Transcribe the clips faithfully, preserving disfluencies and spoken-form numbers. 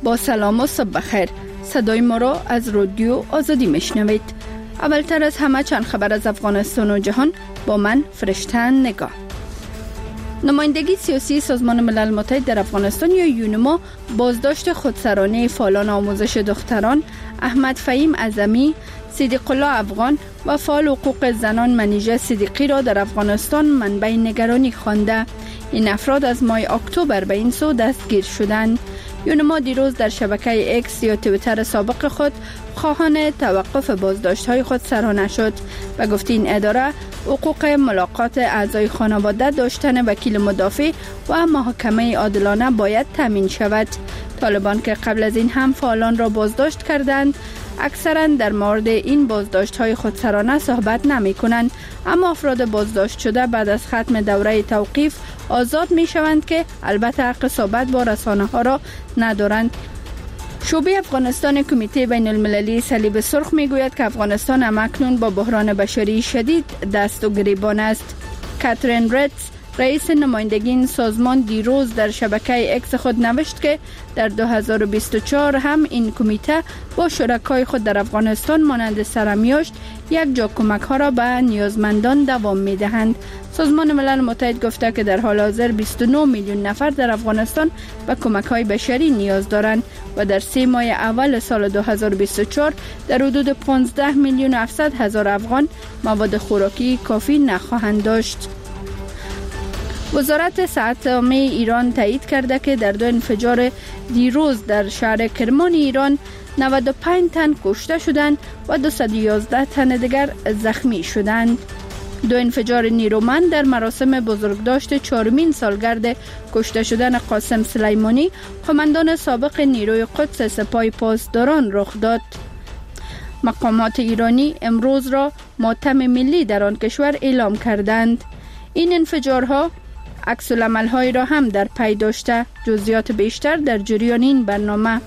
با سلام و صبح بخیر. صدای ما را از رادیو آزادی میشنوید. اولتر از همه چند خبر از افغانستان و جهان با من فرشتن نگاه. نمایندگی سیاسی سازمان ملل متحد در افغانستان یا یونما بازداشت خودسرانه فعالان آموزش دختران احمد فهیم اعظمی، صدیق الله افغان و فعال حقوق زنان منیژه صدیقی را در افغانستان منبع نگرانی خوانده. این افراد از ماه اکتبر به این سو دستگیر شدند. یونما دیروز در شبکه اکس یا توییتر سابق خود خواهان توقف بازداشت‌های خود سرانه شد و گفت این اداره حقوق ملاقات اعضای خانواده، داشتن وکیل مدافع و محاکمه عادلانه باید تامین شود. طالبان که قبل از این هم فعالان را بازداشت کردند، اکثرا در مورد این بازداشت‌های خودسرانه صحبت نمی‌کنند، اما افراد بازداشت شده بعد از ختم دوره توقیف آزاد می‌شوند که البته حق صحبت با رسانه‌ها را ندارند. شعبه افغانستان کمیته بین المللی صلیب سرخ میگوید که افغانستان همکنون با بحران بشری شدید دست و گریبان است. کاترین ریتز، رئیس نمایندگی این سازمان، دیروز در شبکه اکس خود نوشت که در دو هزار و بیست و چهار هم این کمیته با شرکای خود در افغانستان مانند سرمیاشت یک جا کمک ها را به نیازمندان دوام می دهند. سازمان ملل متحد گفته که در حال حاضر بیست و نه میلیون نفر در افغانستان به کمک های بشری نیاز دارند و در سه ماه اول سال دو هزار و بیست و چهار در حدود پانزده میلیون و هفتصد هزار افغان مواد خوراکی کافی نخواهند داشت. وزارت صحت عامه ایران تایید کرده که در دو انفجار دیروز در شهر کرمان ایران نود و پنج تن کشته شدند و دویست و یازده تن دیگر زخمی شدند. دو انفجار نیرومند در مراسم بزرگداشت چهارمین سالگرد کشته شدن قاسم سلیمانی، قماندان سابق نیروی قدس سپاه پاسداران رخ داد. مقامات ایرانی امروز را ماتم ملی در آن کشور اعلام کردند. این انفجارها عکس العمل‌های را هم در پی داشته. جزئیات بیشتر در جریان این برنامه.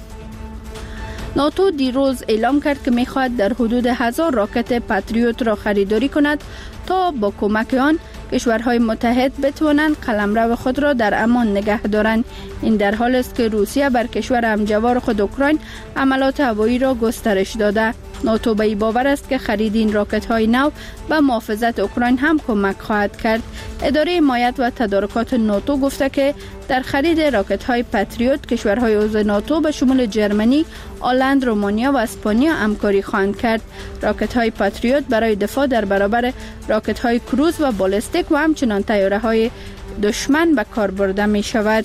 ناتو دیروز اعلام کرد که می‌خواهد در حدود هزار راکت پاتریوت را خریداری کند تا با کمک آن کشورهای متحد بتوانند قلمرو خود را در امان نگه دارند. این در حالی است که روسیه بر کشور همجوار خود اوکراین حملات هوایی را گسترش داده. ناتو به این باور است که خرید این راکت‌های نو به محافظت اوکراین هم کمک خواهد کرد. اداره حمایت و تدارکات ناتو گفته که در خرید راکت‌های پاتریوت کشورهای عضو ناتو به شمول جرمنی، هلند، رومانیا و اسپانیا همکاری خواهند کرد. راکت‌های پاتریوت برای دفاع در برابر راکت‌های کروز و بالستیک و همچنان طیاره‌های دشمن به کار برده می‌شود.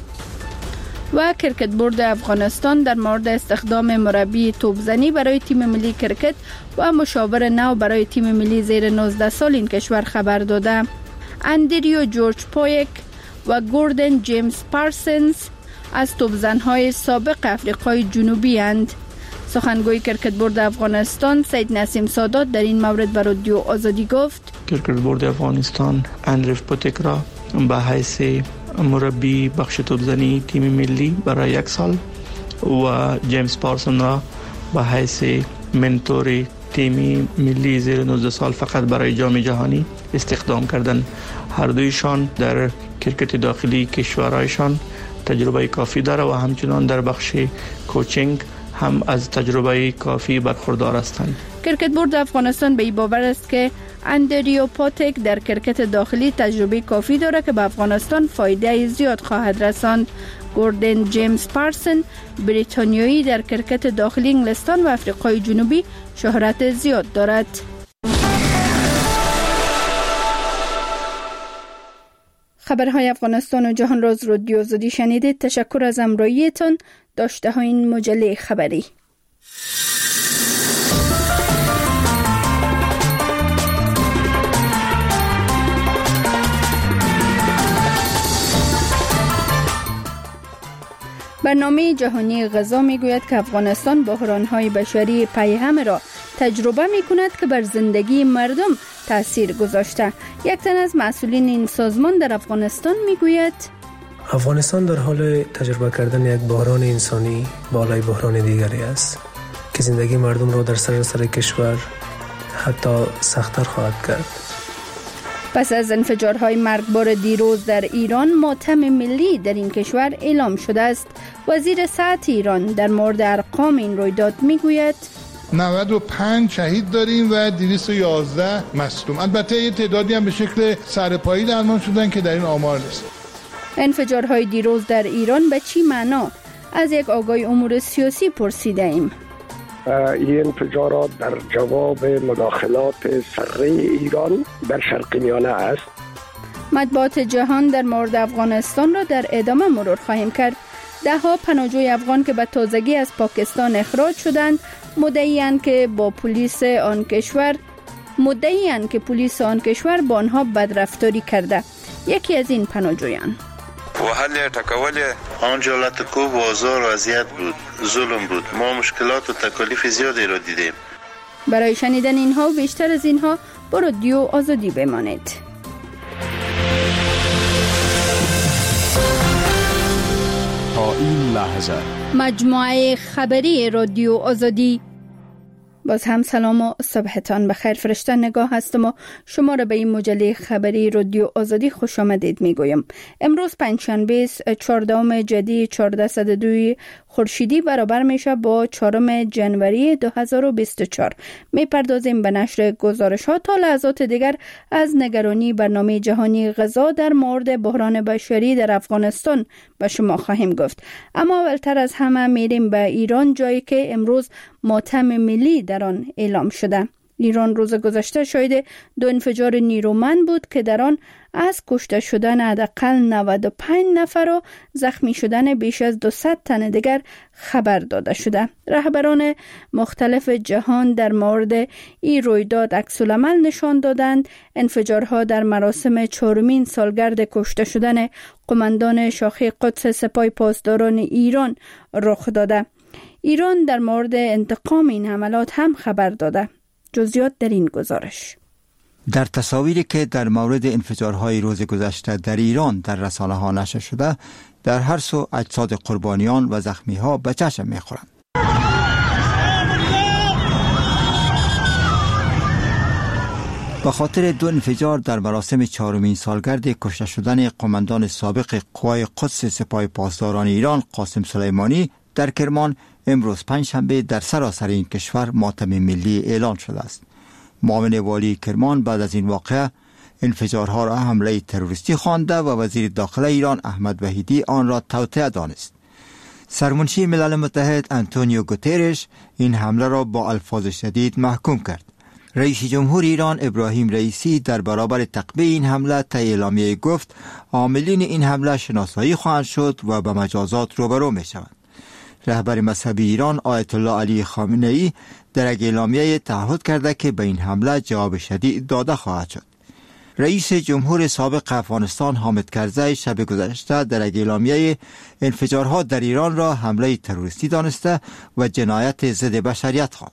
و کرکت بورد افغانستان در مورد استخدام مربی توپزنی برای تیم ملی کرکت و مشاور نو برای تیم ملی زیر نوزده سال این کشور خبر داده. اندریو جورج پایک و گوردن جیمز پارسنز از توپزن‌های سابق افریقای جنوبی اند. سخنگوی کرکت بورد افغانستان سید نسیم سادات در این مورد به رادیو آزادی گفت: کرکت بورد افغانستان اندریو پاتک را به حیث مربی بخش توپزنی تیم ملی برای یک سال و جیمز پارسون را به حیث منتور تیم ملی زیر نوزده سال فقط برای جام جهانی استخدام کردند. هر دویشان در کرکت داخلی کشورهایشان تجربه کافی داره و همچنان در بخش کوچینگ هم از تجربه کافی برخوردار هستند. کرکت بورد افغانستان به این باور است که اندریو پاتک در کرکت داخلی تجربه کافی دارد که به افغانستان فایده زیاد خواهد رساند. گوردن جیمز پارسن بریتانیایی در کرکت داخلی انگلستان و افریقای جنوبی شهرت زیاد دارد. خبرهای افغانستان و جهان را از رادیو آزادی شنیدید. تشکر از همراهیتان. داشته ها این مجله خبری. برنامه جهانی غذا میگوید که افغانستان بحران‌های بشری پیهم را تجربه می‌کند که بر زندگی مردم تأثیر گذاشته. یک تن از مسئولین این سازمان در افغانستان میگوید: افغانستان در حال تجربه کردن یک بحران انسانی بالای بحران دیگری است که زندگی مردم را در سراسر کشور حتی سخت‌تر خواهد کرد. پس از انفجارهای مرگبار دیروز در ایران، ماتم ملی در این کشور اعلام شده است. وزیر صحت ایران در مورد ارقام این رویداد میگوید نود و پنج شهید داریم و دویست و یازده مصدوم. البته یه تعدادی هم به شکل سرپایی درمان شدن که در این آمار نیست. انفجارهای دیروز در ایران به چی معنا؟ از یک آگاه امور سیاسی پرسیده ایم. این انفجارات در جواب مداخلات سره ایران در شرق میانه است. مطبوعات جهان در مورد افغانستان را در ادامه مرور خواهیم کرد. ده ها پناهجوی افغان که به تازگی از پاکستان اخراج شدند مدعی‌اند که با پلیس آن کشور مدعی‌اند که پلیس آن کشور با آنها بدرفتاری کرده. یکی از این پناهجویان وحل تکول آنجا لطکو و آزار و اذیت بود، ظلم بود. ما مشکلات و تکالیف زیادی را دیدیم. برای شنیدن اینها و بیشتر از اینها با رادیو آزادی بمانید. تا این لحظه مجموعه خبری رادیو آزادی. باز هم سلام و صبحتان بخیر. فرشته نگاه هستم و شما را به این مجله خبری رادیو آزادی خوش آمدید می گویم. امروز پنجشنبه چهاردهم جدی چهارصد و دو خورشیدی برابر میشه با چهارم جنوری دو هزار و بیست و چهار. می پردازیم به نشر گزارش ها. تا لحظات دیگر از نگرانی برنامه جهانی غذا در مورد بحران بشری در افغانستان به شما خواهیم گفت. اما اولتر از همه میریم به ایران، جایی که امروز ماتم ملی در آن اعلام شده. ایران روز گذشته شاهد دو انفجار نیرومند بود که در آن از کشته شدن حداقل نود و پنج نفر و زخمی شدن بیش از دویست تن دیگر خبر داده شده. رهبران مختلف جهان در مورد این رویداد عکس‌العمل نشان دادند. انفجارها در مراسم چهارمین سالگرد کشته شدن قماندان شاخه قدس سپاه پاسداران ایران رخ داده. ایران در مورد انتقام این حملات هم خبر داده. جزئیات در این گزارش. در تصاویری که در مورد انفجارهای روز گذشته در ایران در رسانه ها نشر شده، در هر سو اجساد قربانیان و زخمی ها به چشم می خورند. به خاطر دو انفجار در مراسم چهارمین سالگرد کشته شدن قماندان سابق قوای قدس سپاه پاسداران ایران قاسم سلیمانی در کرمان، امروز پنجشنبه در سراسر این کشور ماتم ملی اعلان شده است. معاون والی کرمان بعد از این واقعه انفجارها را حمله تروریستی خوانده و وزیر داخله ایران احمد وحیدی آن را توطئه دانست. سرمنشی ملل متحد انتونیو گوترش این حمله را با الفاظ شدید محکوم کرد. رئیس جمهور ایران ابراهیم رئیسی در برابر تقبیح این حمله طی اعلامیه گفت عاملین این حمله شناسایی خواهند شد و به مجازات روبرو می شوند. رهبر مذهبی ایران آیت الله علی خامنه ای در اعلامیه تعهد کرده که به این حمله جواب شدید داده خواهد شد. رئیس جمهور سابق افغانستان حامد کرزی شب گذشته در اعلامیه انفجارها در ایران را حمله تروریستی دانسته و جنایت ضد بشریت خواند.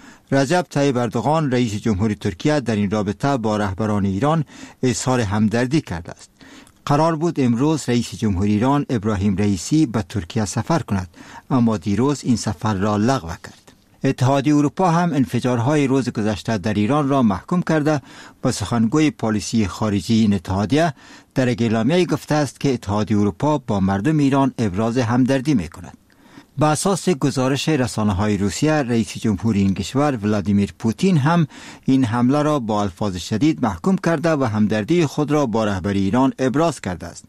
رجب طیب اردوغان رئیس جمهور ترکیه در این رابطه با رهبران ایران اظهار همدردی کرده است. قرار بود امروز رئیس جمهور ایران ابراهیم رئیسی به ترکیه سفر کند، اما دیروز این سفر را لغو کرد. اتحادیه اروپا هم انفجارهای روز گذشته در ایران را محکوم کرده و سخنگوی پالیسی خارجی این اتحادیه در اعلامیه گفته است که اتحادیه اروپا با مردم ایران ابراز همدردی می کند. به اساس گزارش رسانه‌های روسیه، رئیس جمهور این کشور ولادیمیر پوتین هم این حمله را با الفاظ شدید محکوم کرده و همدردی خود را با رهبر ایران ابراز کرده است.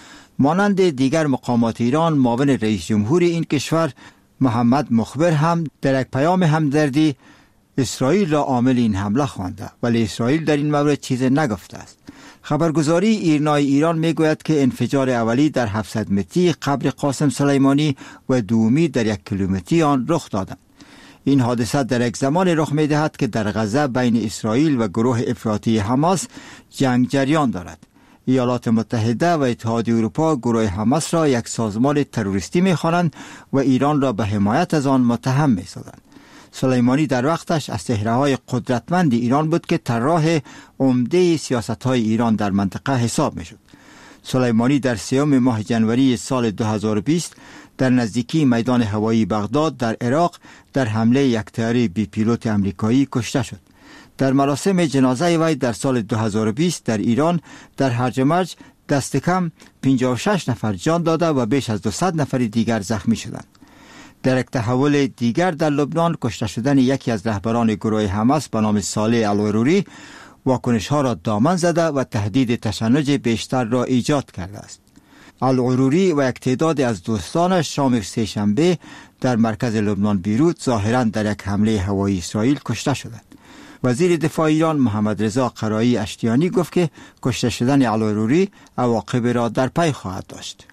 مانند دیگر مقامات ایران، معاون رئیس جمهور این کشور محمد مخبر هم در یک پیام همدردی اسرائیل را عامل این حمله خوانده، ولی اسرائیل در این مورد چیز نگفته است. خبرگزاری ایرنای ایران میگوید که انفجار اولی در هفتصد متری قبر قاسم سلیمانی و دومی در یک کیلومتری آن رخ دادند. این حادثه در یک زمان رخ می‌دهد که در غزه بین اسرائیل و گروه افراطی حماس جنگ جریان دارد. ایالات متحده و اتحادیه اروپا گروه حماس را یک سازمان تروریستی می‌خوانند و ایران را به حمایت از آن متهم می‌سازند. سلیمانی در وقتش از چهره‌های قدرتمند ایران بود که طراح عمده سیاست‌های ایران در منطقه حساب می‌شد. سلیمانی در سوم ماه جنوری سال دو هزار و بیست در نزدیکی میدان هوایی بغداد در عراق در حمله یک طیاره بی پیلوت آمریکایی کشته شد. در مراسم جنازه وی در سال دو هزار و بیست در ایران در هرج و مرج دست کم پنجاه و شش نفر جان داده و بیش از دویست نفر دیگر زخمی شدند. در یک تحول دیگر در لبنان کشته شدن یکی از رهبران گروه حماس به نام صالح العروری واکنش ها را دامن زده و تهدید تشنج بیشتر را ایجاد کرده است. العروری و یک تعداد از دوستانش شام سه شنبه در مرکز لبنان بیروت ظاهراً در یک حمله هوایی اسرائیل کشته شدند. وزیر دفاع ایران محمد رضا قرایی اشتیانی گفت که کشته شدن العروری عواقب را در پی خواهد داشت.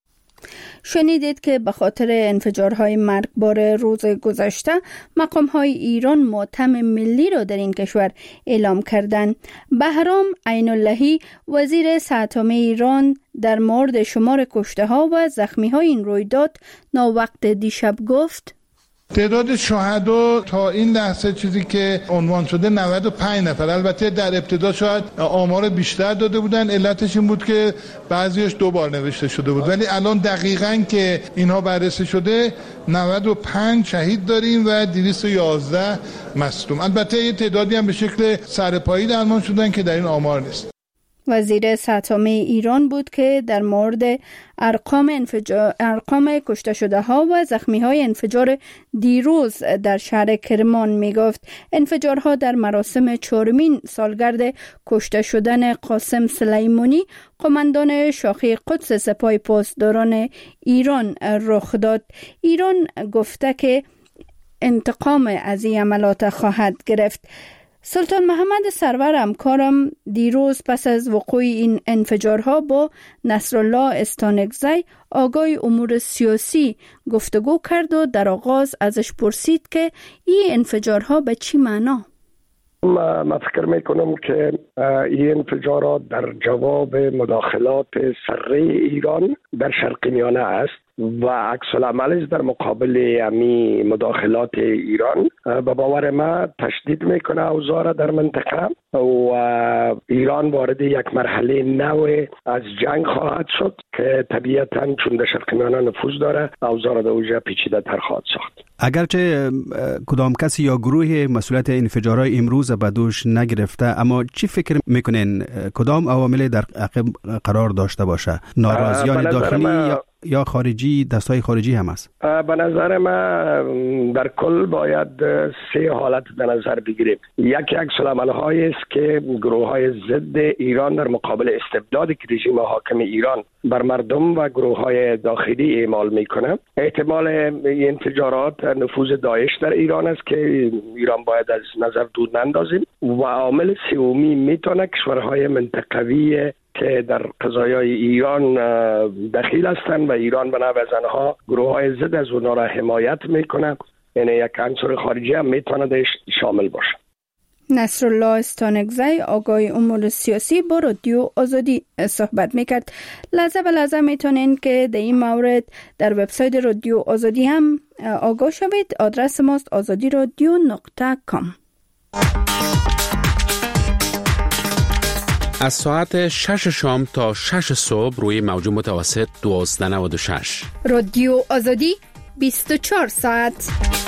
شنیدید که به خاطر انفجارهای مرگبار روز گذشته مقام‌های ایران ماتم ملی را در این کشور اعلام کردند. بهرام عین اللهی وزیر صحت عامه ایران در مورد شمار کشته‌ها و زخمی‌های این رویداد ناوقت دیشب گفت: تعداد شهدا تا این لحظه چیزی که عنوان شده نود و پنج نفر. البته در ابتدا شاید آمار بیشتر داده بودن، علتش این بود که بعضیش دو بار نوشته شده بود، ولی الان دقیقاً که اینها بررسی شده نود و پنج شهید داریم و دویست و یازده مصدوم. البته یه تعدادی هم به شکل سرپایی درمان شدن که در این آمار نیست. وزیر صحت عامه ایران بود که در مورد ارقام انفجار ارقام کشته شده ها و زخمی های انفجار دیروز در شهر کرمان می گفت. انفجارها در مراسم چهارمین سالگرد کشته شدن قاسم سلیمانی قماندان شاخه قدس سپاه پاسداران ایران رخ داد. ایران گفته که انتقام از این عملات خواهد گرفت. سلطان محمد سرور همکارم دیروز پس از وقوع این انفجارها با نصرالله استانکزی آگای امور سیاسی گفتگو کرد و در آغاز ازش پرسید که این انفجارها به چی معنا؟ من فکر میکنم که این انفجارات در جواب مداخلات سره ایران در شرق میانه است و عکس العملش در مقابل امی مداخلات ایران به باور ما تشدید میکنه اوضاع در منطقه و ایران وارد یک مرحله نو از جنگ خواهد شد که طبیعتاً چون در شرق میانه نفوذ داره اوضاع در اونجا پیچیده تر خواهد ساخت. اگرچه کدام کسی یا گروه مسئولیت انفجارهای امروز به دوش نگرفته، اما چی فکر میکنین کدام عوامل در عقب قرار داشته باشه؟ ناراضیان داخلی یا یا خارجی، دستای خارجی هم است؟ به نظر من در کل باید سه حالت به نظر بگیریم. یکی عکس العمل‌هایی است که گروه‌های ضد ایران در مقابل استبدادی که رژیم حاکم ایران بر مردم و گروه‌های داخلی اعمال میکنه. احتمال این انفجارات نفوذ داعش در ایران است که ایران باید از نظر دور نندازیم و عامل سومی میتونه کشورهای منطقوی که در قضایای ایران دخیل هستند و ایران به نوع زنها گروه های ضد از اونها را حمایت میکنه، یعنی یک عنصر خارجی هم میتونه درش شامل باشه. نصرالله استانکزی آگاه امور سیاسی با رادیو آزادی صحبت میکرد. لحظه به لحظه میتونین که در این مورد در وبسایت رادیو آزادی هم آگاه شوید. آدرس ماست آزادی رادیو نقطه کام. از ساعت شش شام تا شش صبح روی موج متوسط دوازده نود و شش رادیو آزادی بیست و چهار ساعت.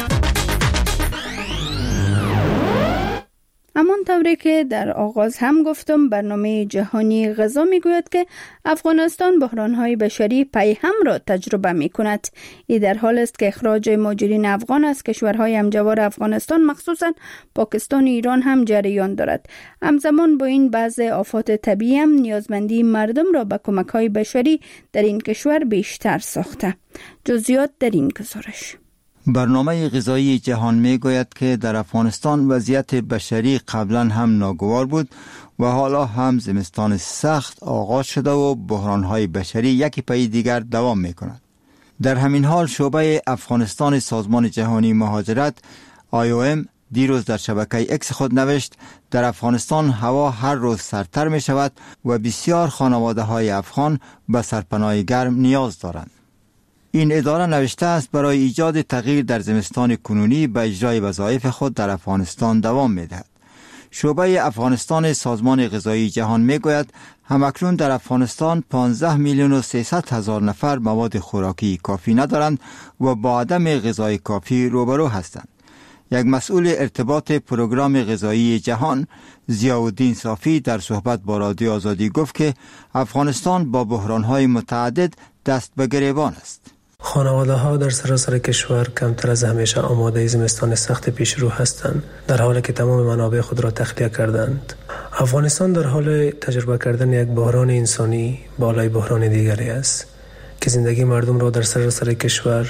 همان طوری که در آغاز هم گفتم، برنامه جهانی غذا میگوید که افغانستان بحران‌های بشری پیهم را تجربه می‌کند. این در حال است که اخراج مهاجرین افغان از کشورهای همجوار افغانستان مخصوصاً پاکستان و ایران هم جریان دارد. همزمان با این بعض آفات طبیعی هم نیازمندی مردم را به کمک‌های بشری در این کشور بیشتر ساخته. جزئیات در این گزارش. برنامه غذایی جهان می گوید که در افغانستان وضعیت بشری قبلا هم ناگوار بود و حالا هم زمستان سخت آغاز شده و بحرانهای بشری یکی پی دیگر دوام می کند. در همین حال شعبه افغانستان سازمان جهانی مهاجرت آی او ام دیروز در شبکه اکس خود نوشت در افغانستان هوا هر روز سردتر می شود و بسیار خانواده های افغان به سرپناه گرم نیاز دارند. این اداره نوشته است برای ایجاد تغییر در زمستان کنونی به اجرای وظایف خود در افغانستان دوام می‌دهد. شعبه افغانستان سازمان غذایی جهان میگوید همکنون در افغانستان پانزده میلیون و سیصد هزار نفر مواد خوراکی کافی ندارند و با عدم غذای کافی روبرو هستند. یک مسئول ارتباط پروگرام غذایی جهان ضیاءالدین صافی در صحبت با رادیو آزادی گفت که افغانستان با بحران‌های متعدد دست به گریبان است. خانواده ها در سراسر کشور کمتر از همیشه آماده زمستان سخت پیش رو هستند، در حالی که تمام منابع خود را تخلیه کردند. افغانستان در حال تجربه کردن یک بحران انسانی بالای بحران دیگری است که زندگی مردم را در سراسر کشور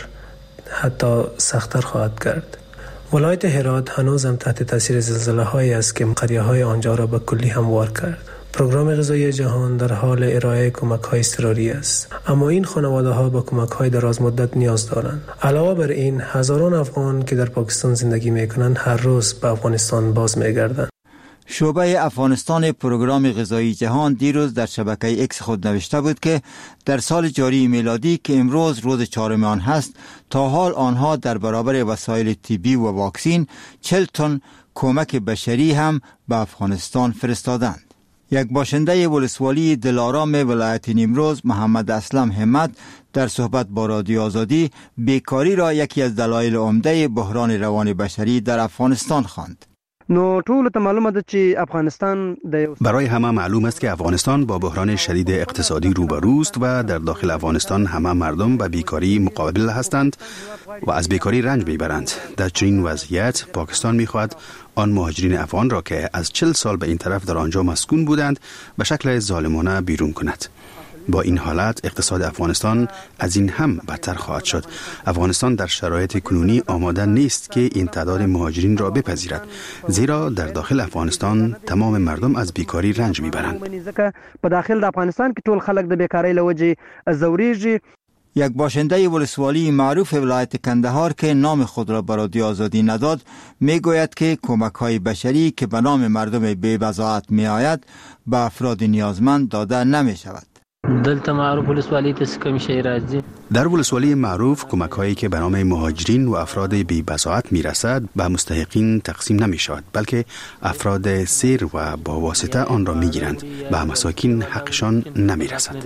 حتی سخت‌تر خواهد کرد. ولایت هرات هنوز هم تحت تاثیر زلزله هایی است که قریه های آنجا را به کلی هموار کرد. پروگرام غذایی جهان در حال ارائه کمک های اضطراری است، اما این خانواده ها با کمک های دراز مدت نیاز دارند. علاوه بر این هزاران افغان که در پاکستان زندگی میکنند هر روز به افغانستان باز میگردند. شعبه افغانستان پروگرام غذایی جهان دیروز در شبکه اکس خود نوشته بود که در سال جاری میلادی که امروز روز چهارم آن هست، تا حال آنها در برابر وسایل طبی و واکسین چهل تن کمک بشری هم به افغانستان فرستادند. یک باشنده ولسوالی دلارام ولایت نیمروز محمد اسلم همت در صحبت با رادیو آزادی بیکاری را یکی از دلایل عمده بحران روان بشری در افغانستان خواند. نو ټول ته معلومه ده چې افغانستان برای همه معلوم است که افغانستان با بحران شدید اقتصادی روبروست و در داخل افغانستان همه مردم به بیکاری مقابل هستند و از بیکاری رنج میبرند. در چنین وضعیت پاکستان میخواهد آن مهاجرین افغان را که از چهل سال به این طرف در آنجا مسکون بودند به شکل ظالمانه بیرون کند. با این حالت اقتصاد افغانستان از این هم بدتر خواهد شد. افغانستان در شرایط کنونی آماده نیست که این تعداد مهاجرین را بپذیرد، زیرا در داخل افغانستان تمام مردم از بیکاری رنج میبرند. په داخل د افغانستان کې ټول خلک د بیکاری له وجې ځورېږي. یک باشنده ولسوالی معروف ولایت کندهار که نام خود را به رادیو آزادی نداد میگوید که کمک های بشری که به نام مردم بی بضاعت می آید به افراد نیازمند داده نمی شود. دلته معروف ولسوالی ته کوم شی راځي؟ در ولسوالی معروف کمک هایی که به نام مهاجرین و افراد بی بضاعت می رسد به مستحقین تقسیم نمی شود، بلکه افراد سیر و با واسطه آن را می گیرند، به مساکین حقشان نمی رسد.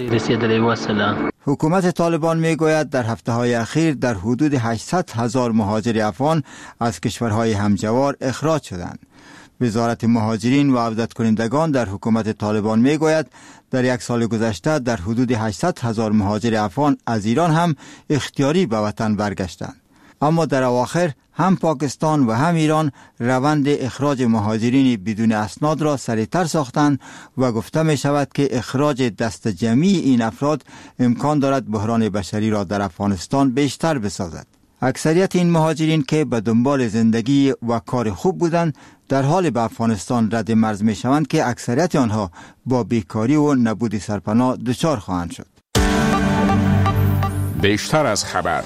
حکومت طالبان می گوید در هفته های اخیر در حدود هشتصد هزار مهاجر افغان از کشورهای همجوار اخراج شدند. وزارت مهاجرین و عودت کنندگان در حکومت طالبان می گوید در یک سال گذشته در حدود هشتصد هزار مهاجر افغان از ایران هم اختیاری به وطن برگشتند. اما در اواخر هم پاکستان و هم ایران روند اخراج مهاجرین بدون اسناد را سریعتر ساختند و گفته می شود که اخراج دست جمعی این افراد امکان دارد بحران بشری را در افغانستان بیشتر بسازد. اکثریت این مهاجرین که به دنبال زندگی و کار خوب بودند در حال به افغانستان رد مرز می شوند که اکثریت آنها با بیکاری و نبود سرپناه دچار خواهند شد. بیشتر از خبر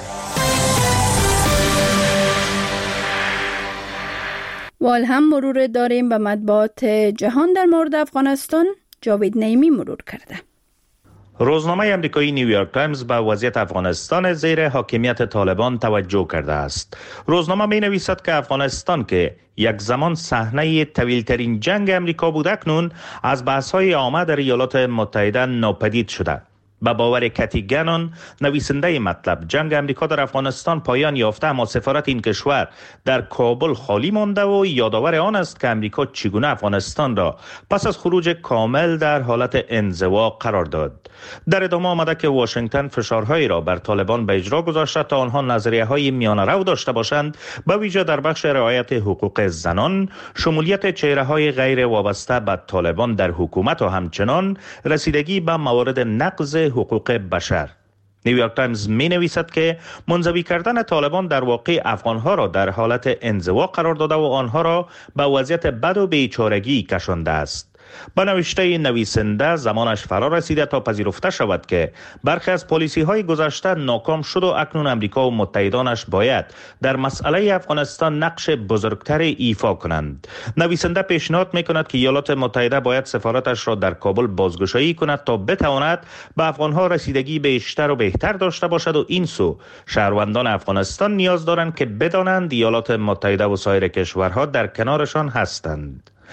وال هم مرور داریم به مطبوعات جهان در مورد افغانستان. جاوید نعیمی مرور کرده. روزنامه امریکایی نیویورک تایمز به وضعیت افغانستان زیر حاکمیت طالبان توجه کرده است. روزنامه می نویسد که افغانستان که یک زمان صحنه طویل‌ترین جنگ امریکا بود اکنون از بحث‌های عامه در ایالات متحده ناپدید شده. به باور کتی گنون نویسنده مطلب، جنگ امریکا در افغانستان پایان یافته، اما سفارت این کشور در کابل خالی مانده و یادآور آن است که امریکا چگونه افغانستان را پس از خروج کامل در حالت انزوا قرار داد. در ادامه آمده که واشنگتن فشارهایی را بر طالبان به اجرا گذاشته تا آنها نظریه‌های میانه‌رو داشته باشند، به ویژه در بخش رعایت حقوق زنان، شمولیت چهره‌های غیر وابسته به طالبان در حکومت و همچنان رسیدگی به موارد نقض حقوق بشر. نیویورک تایمز می نویسد که منزوی کردن طالبان در واقع افغانها را در حالت انزوا قرار داده و آنها را به وضعیت بد و بیچارگی کشانده است. با نوشته نویسنده زمانش فرا رسیده تا پذیرفته شود که برخی از پالیسی های گذشته ناکام شد و اکنون امریکا و متحدانش باید در مسئله افغانستان نقش بزرگتر ایفا کنند. نویسنده پیشنهاد می کند که ایالات متحده باید سفارتش را در کابل بازگشایی کند تا بتواند به افغانها رسیدگی بیشتر و بهتر داشته باشد و این سو شهروندان افغانستان نیاز دارند که بدانند ایالات متحده و سایر کشورها در کنارشان هستند.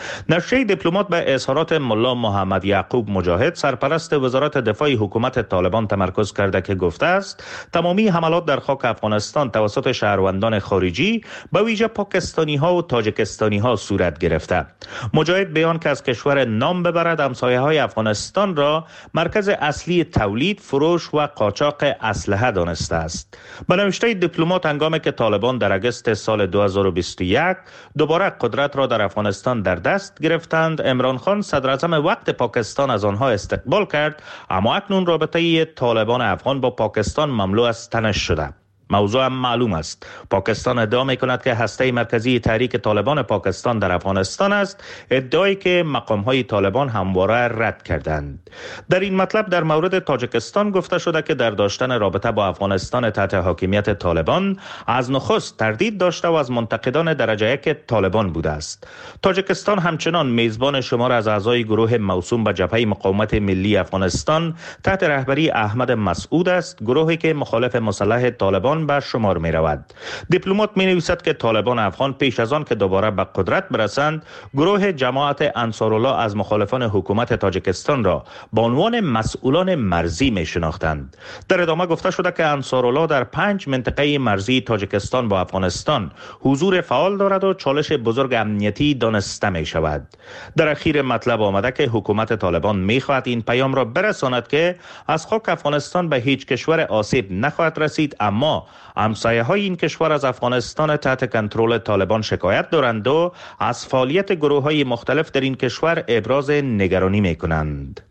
نشریه دیپلمات به اظهارات ملا محمد یعقوب مجاهد سرپرست وزارت دفاع حکومت طالبان تمرکز کرده که گفته است تمامی حملات در خاک افغانستان توسط شهروندان خارجی به ویژه پاکستانی ها و تاجیکستانی ها صورت گرفته. مجاهد بیان که از کشور نام ببرد همسایه های افغانستان را مرکز اصلی تولید، فروش و قاچاق اسلحه دانسته است. به نوشته دیپلمات هنگامی که طالبان در اگست سال دو هزار و بیست و یک دوباره قدرت را در افغانستان در دست گرفتند، عمران خان صدر اعظم وقت پاکستان از آنها استقبال کرد، اما اکنون رابطه طالبان افغان با پاکستان مملو از تنش شده. موضوع هم معلوم است. پاکستان ادعا می کند که هسته مرکزی تحریک طالبان پاکستان در افغانستان است، ادعایی که مقام های طالبان همواره رد کردند. در این مطلب در مورد تاجیکستان گفته شده که در داشتن رابطه با افغانستان تحت حاکمیت طالبان از نخست تردید داشته و از منتقدان درجه یک طالبان بوده است. تاجیکستان همچنان میزبان شمار از اعضای گروه موسوم به جبهه مقاومت ملی افغانستان تحت رهبری احمد مسعود است، گروهی که مخالف مسلح طالبان به شمار می رود. دیپلمات می نویسد که طالبان افغان پیش از آن که دوباره به قدرت برسند، گروه جماعت انصارالله از مخالفان حکومت تاجیکستان را به عنوان مسئولان مرزی می شناختند. در ادامه گفته شده که انصارالله در پنج منطقه مرزی تاجیکستان با افغانستان حضور فعال دارد و چالش بزرگ امنیتی دانسته می شود. در اخیر مطلب آمده که حکومت طالبان می خواهد این پیام را برساند که از خاک افغانستان به هیچ کشور آسیب نخواهد رسید، اما همسایه های این کشور از افغانستان تحت کنترل طالبان شکایت دارند و از فعالیت گروه های مختلف در این کشور ابراز نگرانی می کنند.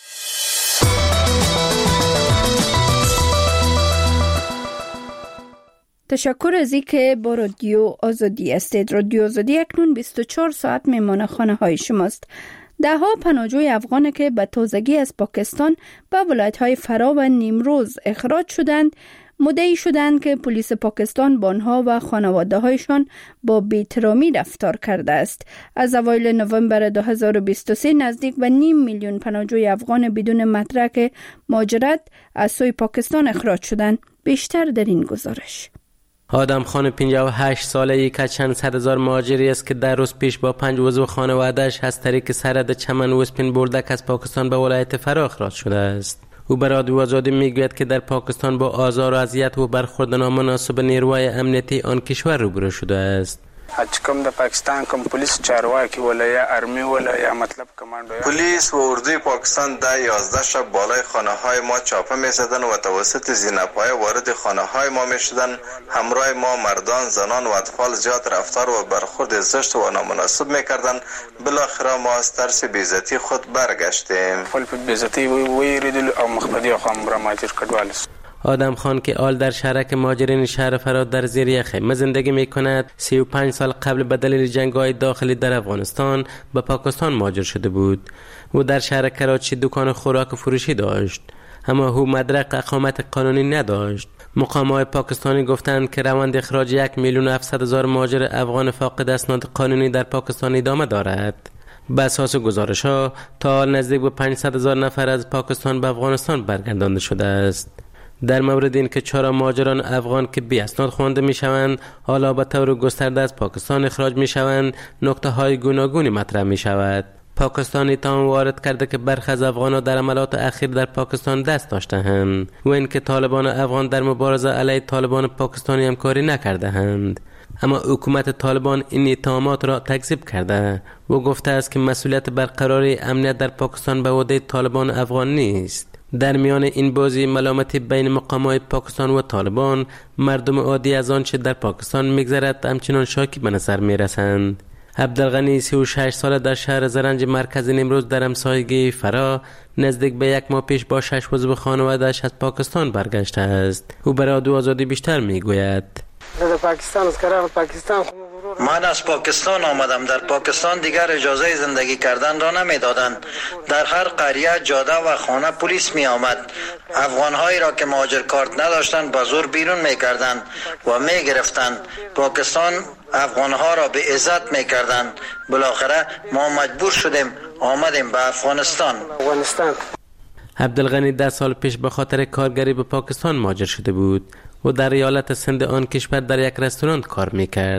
تشکر از اینکه با رادیو آزادی هستید. رادیو آزادی اکنون بیست و چهار ساعت میمانه خانه های شماست. ده ها پناهجوی افغان که به تازگی از پاکستان به ولایت های فرا و نیمروز اخراج شدند مدعی شدند که پلیس پاکستان با آنها و خانواده هایشان با بی‌احترامی رفتار کرده است. از اوایل نوامبر دو هزار و بیست و سه نزدیک به نیم میلیون پناهجوی افغان بدون مدرک مهاجرت از سوی پاکستان اخراج شدند. بیشتر در این گزارش. آدم خان پنجاه و هشت ساله که چند صد هزار مهاجری است که در روز پیش با پنج عضو خانواده‌اش از طریق سرحد چمن و اسپین بولدک از پاکستان به ولایت فرا اخراج شده است. او به رادیو آزادی میگوید که در پاکستان با آزار و اذیت و برخورد نامناسب نیروهای امنیتی آن کشور روبرو شده است. حجکم د پاکستان کوم پولیس چارواکي ولا ارمی ولا مطلب کمانډو پلیس و اردوی پاکستان در یازده شب بالای خانه های ما چاپه می‌زدند و توسط زینه‌پای وارد خانه های ما می‌شدند. همراه ما مردان، زنان و اطفال زیاد رفتار و برخورد زشت و نامناسب می‌کردند. بالاخره ما از ترس بی‌عزتی خود برگشتیم. خپل بی‌عزتی ویریدل او مخبدی خو را ماجر کډوال. آدم خان که آل در شهرک مهاجرین شهر فرات در زیر یک خیمه زندگی می کند، سی و پنج سال قبل به دلیل جنگ‌های داخلی در افغانستان به پاکستان مهاجر شده بود. او در شهر کراچی دکان خوراک فروشی داشت، اما او مدرک اقامت قانونی نداشت. مقامات پاکستانی گفتند که روند اخراج یک میلیون و هفتصد هزار مهاجر افغان فاقد اسناد قانونی در پاکستان ادامه دارد. به اساس گزارش‌ها تا نزدیک به پانصد هزار نفر از پاکستان به افغانستان برگردانده شده است. در مورد این که چرا مهاجران افغان که بی اسناد خوانده می شوند حالا به طور گسترده از پاکستان اخراج می شوند، نکته های گوناگونی مطرح می شود. پاکستان اتهام وارد کرده که برخی از افغانان در عملیات اخیر در پاکستان دست داشته‌اند و اینکه طالبان افغان در مبارزه علیه طالبان پاکستانی همکاری نکرده‌اند. اما حکومت طالبان این اتهامات را تکذیب کرده و گفته است که مسئولیت برقراری امنیت در پاکستان به عهده طالبان افغان نیست. در میان این بازی ملامتی بین مقامات پاکستان و طالبان، مردم عادی از آنچه در پاکستان میگذرد همچنان شاکی به نظر میرسند. عبدالغنی سی و شش ساله در شهر زرنج مرکز نیمروز در همسایگی فرا نزدیک به یک ماه پیش با شش عضو خانواده‌اش از پاکستان برگشته است. او برای رادیو آزادی بیشتر میگوید. در پاکستان از کار پاکستان من از پاکستان آمدم. در پاکستان دیگر اجازه زندگی کردن را نمیدادند. در هر قریه، جاده و خانه پلیس می آمد. افغانهایی را که مهاجر کارت نداشتند با زور بیرون می کردند و می گرفتند. پاکستان افغانها را به عزت می کردند. بالاخره ما مجبور شدیم آمدیم به افغانستان. افغانستان. عبدالغنی ده سال پیش به خاطر کارگری به پاکستان مهاجر شده بود و در ایالت سند آن کشور در یک رستوران کار میکرد.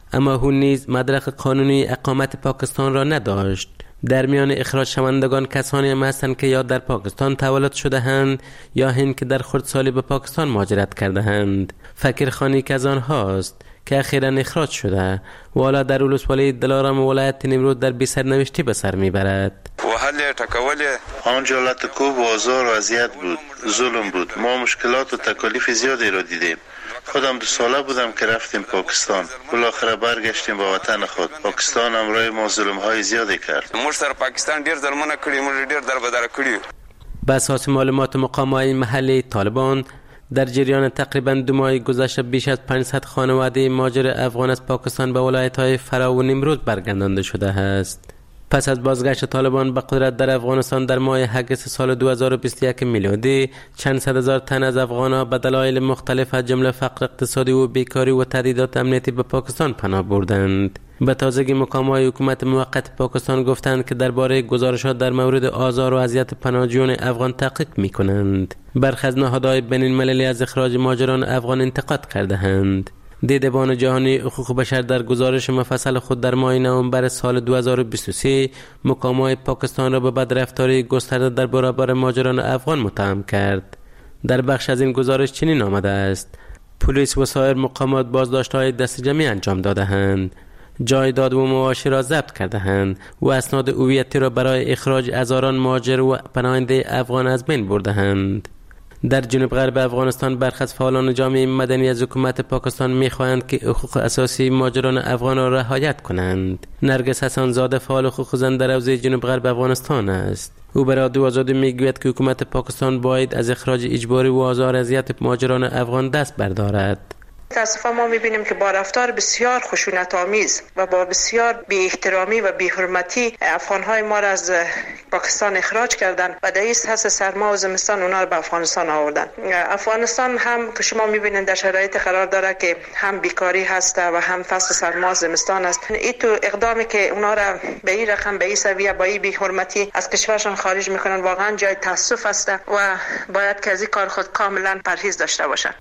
اما او نیز مدرک قانونی اقامت پاکستان را نداشت. در میان اخراج شوندگان کسانی هم هستند که یا در پاکستان تولد شده اند یا هند که در خردسالی به پاکستان مهاجرت کرده اند. فکر خانی که از آنهاست که اخیراً اخراج شده و حالا در ولسوالی دلارام ولایت نیمرود در بی سرنوشتی به سر میبرد. وحل تکول آنجا لطکوب و آزار و اذیت بود، ظلم بود. ما مشکلات و تکالیف زیادی را دیدیم. خودم دو ساله بودم که رفتیم پاکستان، بالاخره برگشتیم به وطن خود. پاکستان همراه ما ظلم های زیادی کرد. موږ سره پاکستان ډیر ظلمونه کړي، موږ ډیر دربدر کړي. به اساس معلومات مقامات محلی طالبان در جریان تقریباً دو ماه گذشته بیش از پانصد خانواده مهاجر افغان از پاکستان به ولایت‌های فرا و نیمرود برگردانده شده است. پس از بازگشت طالبان به قدرت در افغانستان در ماه اگست سال دو هزار و بیست و یک میلادی، چند صد هزار تن از افغان‌ها به دلایل مختلف از جمله فقر اقتصادی و بیکاری و تهدیدات امنیتی به پاکستان پناه بردند. به تازگی مقامات حکومت موقت پاکستان گفتند که درباره گزارشات در مورد آزار و اذیت پناهجویان افغان تحقیق می‌کنند. برخی از نهادهای بین‌المللی از اخراج مهاجران افغان انتقاد کرده‌اند. دیدبان جهانی حقوق بشر در گزارش مفصل خود در ماه نوامبر سال دو هزار و بیست و سه مقامات پاکستان را به بدرفتاری گسترده در برابر مهاجران افغان متهم کرد. در بخش از این گزارش چنین آمده است: پلیس و سایر مقامات بازداشت‌های دست جمعی انجام داده‌اند، جایداد و مواشی را ضبط کرده‌اند و اسناد هویتی را برای اخراج هزاران مهاجر و پناهنده افغان از بین برده‌اند. در جنوب غرب افغانستان برخی از فعالان جامعه مدنی از حکومت پاکستان می‌خواهند که حقوق اساسی مهاجران افغان را رعایت کنند. نرگس حسن زاده فعال حقوق زن در حوزه جنوب غرب افغانستان است. او به رادیو آزادی میگوید که حکومت پاکستان باید از اخراج اجباری و آزار اذیت مهاجران افغان دست بردارد. متاسفانه ما میبینیم که با رفتار بسیار خشونت آمیز و با بسیار بی احترامی و بی حرمتی افغانهای ما را از پاکستان اخراج کردن و در این فصل سرما و زمستان اونا را به افغانستان آوردن. افغانستان هم که شما میبینید در شرایط قرار داره که هم بیکاری هست و هم فصل سرما و زمستان است. این تو اقدامی که اونا را به این رقم به این سویه با این بی حرمتی از کشورشان خارج میکنن واقعا جای تاسف است و باید که از این کار خود کاملا پرهیز داشته باشند.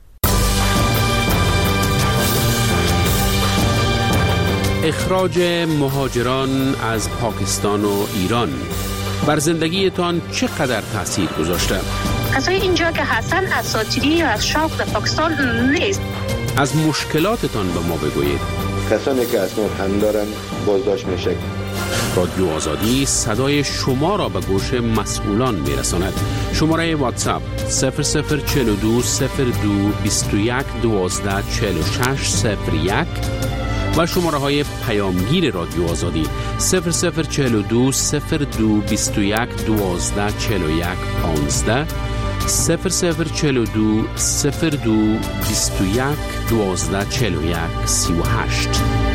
اخراج مهاجران از پاکستان و ایران بر زندگیتان چقدر تاثیر گذاشته؟ کسای اینجا که هستن اساطیری یا از شوق در پاکستان نیست. از مشکلاتتان به ما بگویید. کسانی که اسناد هم دارن بازداشت میشه. رادیو آزادی صدای شما را به گوش مسئولان میرساند. شماره واتساپ صفر صفر چهل و دو صفر دو بیست و یک دوازده چهل و شش صفر یک و شماره های پیامگیر رادیو آزادی صفر صفر چهل و دو صفر دو بیست و یک دوازده چهل و یک پانزده صفر صفر چهل و دو صفر دو بیست و یک دوازده چهل و یک سی و هشت.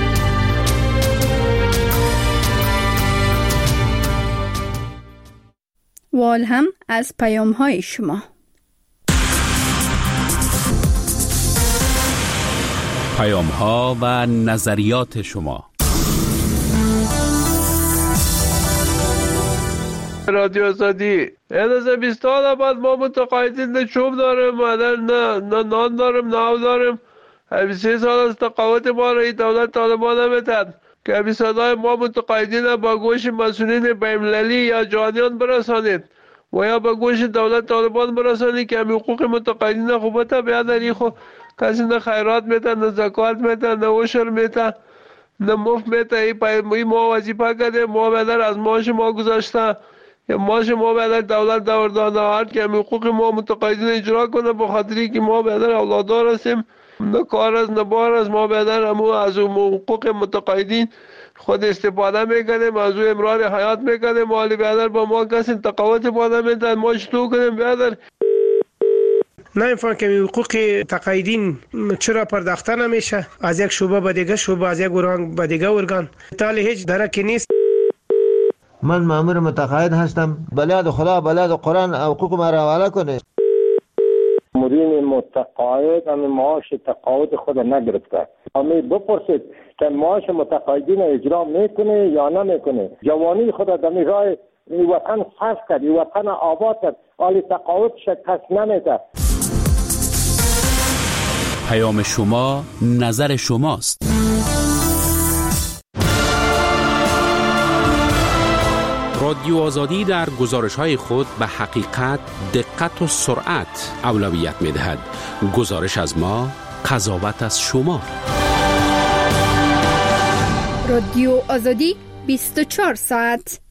وال هم از پیام های شما. پیام ها و نظریات شما. رادیو آزادی از بیست سال بعد ما متقاعدین نه چوب داریم نه نه نان داریم نه آب داریم. بیست و سه سال از تقاعد ما را دولت طالبان نمیتد که به صدای ما متقاعدین با گوش مسئولین بین‌المللی یا جهانیان برسانید و یا با گوش دولت طالبان برسانید که حقوق متقاعدین خوبه بیاد داری خو کسی نه خیرات میتن نه زکات میتن نه عشر میتن نه مفت میتن. ای ما وظیفه کرده ما بدر از ماش ما گذاشته یا ماش ما بدر دولت دوردانه هر که حقوق ما متقاعدین اجرا کنه به خاطری که ما بدر اولادار هستیم نه کار از نه بار از ما بدر همو از حقوق متقاعدین خود استفاده میکنیم از او امرار حیات میکنیم مالی بدر با ما کسی تقاوت باده میتن ما شتو کنیم بدر نمیفهم که حقوق تقاعدین چرا پرداخته نمیشه از یک شعبه به دیگه شعبه از یک ارگان به دیگه ارگان تالی هیچ درکی نیست. من مأمور متقاعد هستم بلاد خدا بلاد قرآن حقوق ما را حواله کنه. مامورین متقاعد هم معاش تقاعد خود نگرفته. اما بپرسید که معاش متقاعدین اجرا میکنه یا نمیکنه. جوانی خود در راه وطن صرف کرد وطن آباد کرد حالی تقاعدش کس نمیده. پیام شما نظر شماست. رادیو آزادی در گزارش‌های خود به حقیقت، دقت و سرعت اولویت می‌دهد. گزارش از ما، قضاوت از شما. رادیو آزادی بیست و چهار ساعت